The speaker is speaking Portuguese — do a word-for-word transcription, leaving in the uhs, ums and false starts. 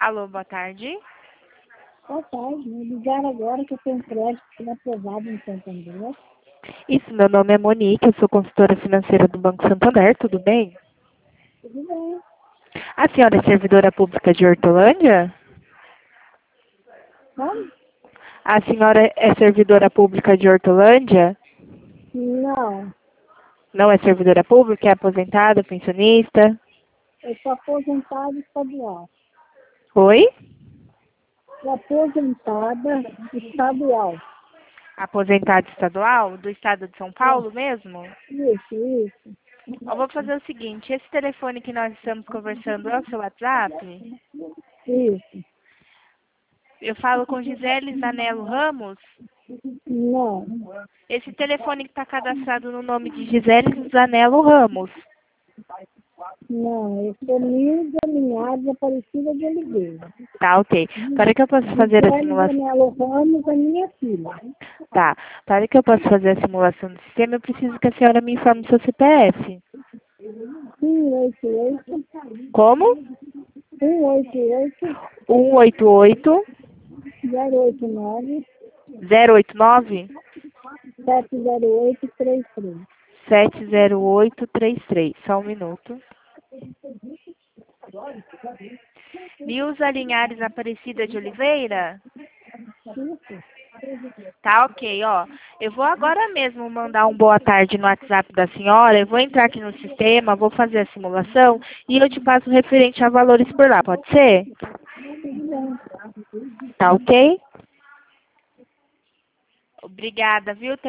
Alô, boa tarde. Boa tarde, me ligaram agora que eu tenho um crédito que foi aprovado em Santander. Isso, meu nome é Monique, eu sou consultora financeira do Banco Santander, tudo bem? Tudo bem? A senhora é servidora pública de Hortolândia? Como? A senhora é servidora pública de Hortolândia? Não, Não é servidora pública, é aposentada, pensionista? eu sou aposentada estadual. Oi? Sou aposentada estadual. Aposentada estadual do estado de São É, Paulo mesmo? isso, isso, Eu vou fazer o seguinte, esse telefone que nós estamos conversando é o seu WhatsApp? isso. Eu falo com Gisele Zanello Ramos? Não, Esse telefone que está cadastrado no nome de Gisele Zanello Ramos. não, eu sou Nilda Linhares Aparecida de Oliveira. Tá, ok. Para que eu possa fazer a Gisele simulação... Zanello Ramos é minha filha. Tá. Para que eu possa fazer a simulação do sistema, eu preciso que a senhora me informe o seu C P F. um oito oito, Como? um oito oito, um oito oito, zero oito nove, zero oito nove, sete zero oito três três. sete zero oito três três. Só um minuto. Nilza Linhares Aparecida de Oliveira? Tá, ok, ó. Eu vou agora mesmo mandar um boa tarde no WhatsApp da senhora. Eu vou entrar aqui no sistema, vou fazer a simulação e eu te passo referente a valores por lá, pode ser? Tá, ok? Obrigada, viu?